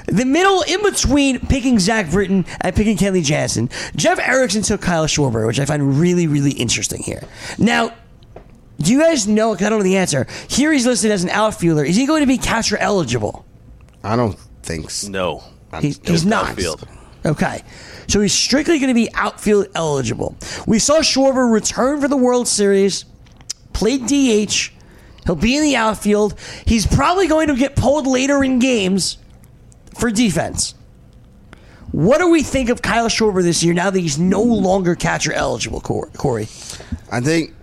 The middle, in between picking Zach Britton and picking Kenley Jansen, Jeff Erickson took Kyle Schwarber, which I find really, really interesting here. Now, do you guys know, because I don't know the answer, here he's listed as an outfielder. Is he going to be catcher eligible? I don't think so. No. He's not. Outfield. Okay. So he's strictly going to be outfield eligible. We saw Schwarber return for the World Series, played DH. He'll be in the outfield. He's probably going to get pulled later in games for defense. What do we think of Kyle Schwarber this year now that he's no longer catcher eligible, Corey? I think,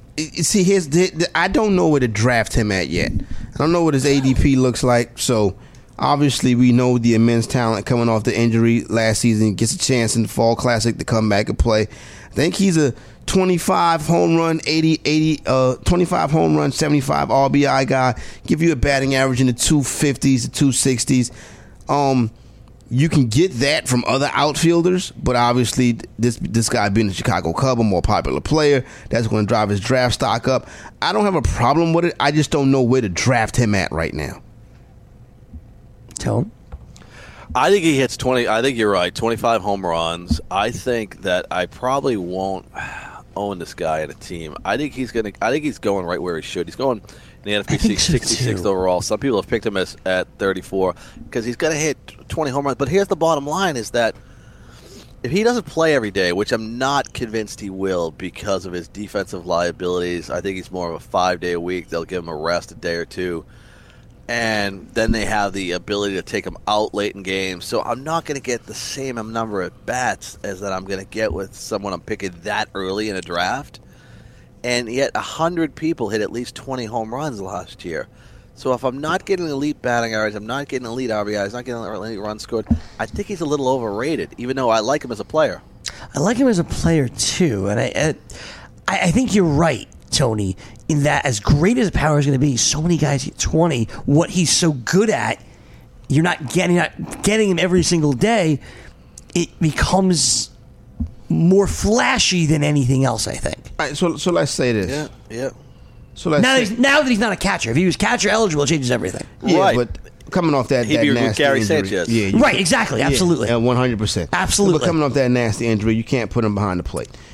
I don't know where to draft him at yet. I don't know what his ADP looks like. So, obviously, we know the immense talent coming off the injury last season. Gets a chance in the Fall Classic to come back and play. I think he's a 25 home run, 25 home run, 75 RBI guy. Give you a batting average in the 250s to 260s. You can get that from other outfielders, but obviously this guy being a Chicago Cub, a more popular player, that's going to drive his draft stock up. I don't have a problem with it. I just don't know where to draft him at right now. Tone? I think he hits 20. I think you're right. 25 home runs. I think that I probably won't own this guy in a team. I think he's going right where he should. He's going in the NFC 66th overall. Some people have picked him at 34 because he's going to hit 20 home runs. But here's the bottom line: is that if he doesn't play every day, which I'm not convinced he will because of his defensive liabilities, I think he's more of a 5-day a week. They'll give him a rest a day or two. And then they have the ability to take him out late in games. So I'm not going to get the same number of bats as that I'm going to get with someone I'm picking that early in a draft. And yet 100 people hit at least 20 home runs last year. So if I'm not getting elite batting average, I'm not getting elite RBIs, not getting elite runs scored, I think he's a little overrated, even though I like him as a player. I like him as a player, too. And I think you're right, Tony, in that as great as power is going to be, so many guys hit 20. What he's so good at, you're not getting him every single day. It becomes more flashy than anything else, I think. All right, so let's say this. Yeah. So now that he's not a catcher. If he was catcher eligible, it changes everything. Yeah, right. but coming off that He'd be nasty Gary injury, Sanchez. Right, exactly, absolutely. Yeah, 100%. Absolutely. But coming off that nasty injury, you can't put him behind the plate.